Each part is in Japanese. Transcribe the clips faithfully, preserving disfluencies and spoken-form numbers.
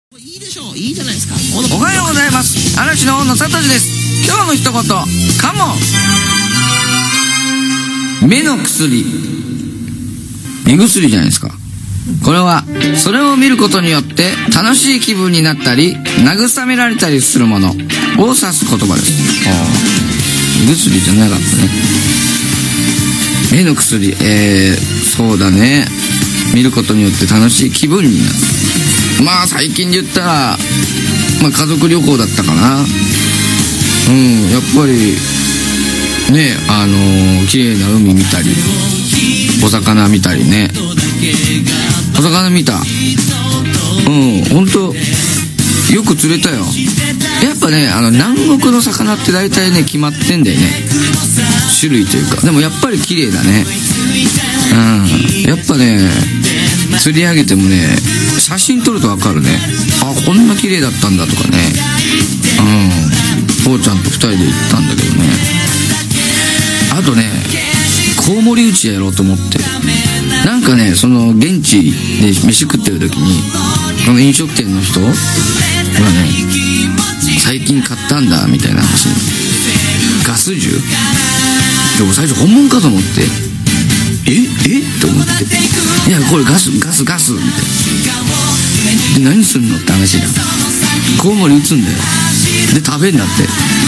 いいでしょう。いいじゃないですか。 おはようございます。嵐の大野聡です。今日の一言、カモン。目の薬、目薬じゃないですか。これはそれを見ることによって楽しい気分になったり慰められたりするものを指す言葉です。ああ、目薬じゃなかったね。目の薬、えー、そうだね。見ることによって楽しい気分になる。まあ最近で言ったら、まあ、家族旅行だったかな。うん、やっぱりね、あのー、綺麗な海見たりお魚見たりね。お魚見た。うん、ほんとよく釣れたよ。やっぱね、あの南国の魚って大体ね決まってんだよね、種類というか。でもやっぱり綺麗だね。うん、やっぱね釣り上げてもね写真撮ると分かるね。あ、こんな綺麗だったんだとかね。うん、父ちゃんとふたりで行ったんだけどね。あとね、コウモリ打ちやろうと思って、なんかね、その現地で飯食ってる時にこの飲食店の人がね、最近買ったんだみたいな話、ガス銃でも最初本物かと思って、ええと思って、いやこれガスガスガスみたいな。で何すんのって話だ。コウモリ撃つんだよ。で食べんだって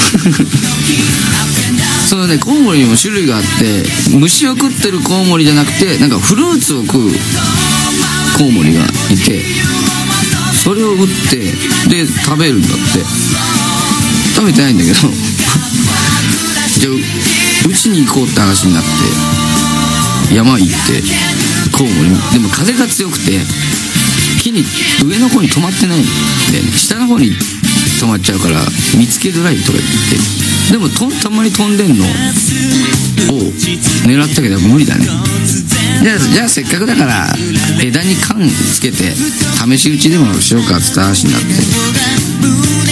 そのね、コウモリにも種類があって、虫を食ってるコウモリじゃなくて、なんかフルーツを食うコウモリがいて、それを撃ってで食べるんだって。食べてないんだけどじゃあ撃ちに行こうって話になって山行って、コウモリでも風が強くて木に上の方に止まってないんで、ね、下の方に止まっちゃうから見つけづらいとか言って、でもとたまに飛んでんのを狙ったけど無理だね。じゃあ、じゃあせっかくだから枝に缶つけて試し撃ちでもしようかって話になって、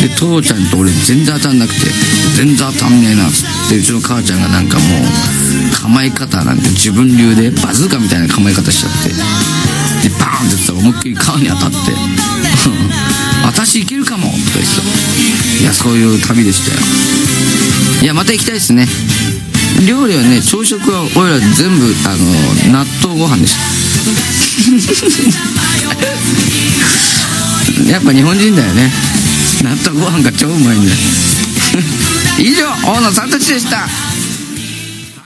で父ちゃんと俺全然当たんなくて、全然当たんねえなっつって、うちの母ちゃんがなんかもう構え方なんて自分流でバズーカみたいな構え方しちゃって、でバーンって言ったら思いっきり顔に当たって私いけるかもとか言ってた。いや、そういう旅でしたよ。いや、また行きたいですね。料理はね、朝食は俺ら全部あの納豆ご飯でしたやっぱ日本人だよね。納豆ご飯が超うまいんだよ以上、大野さんたちでした。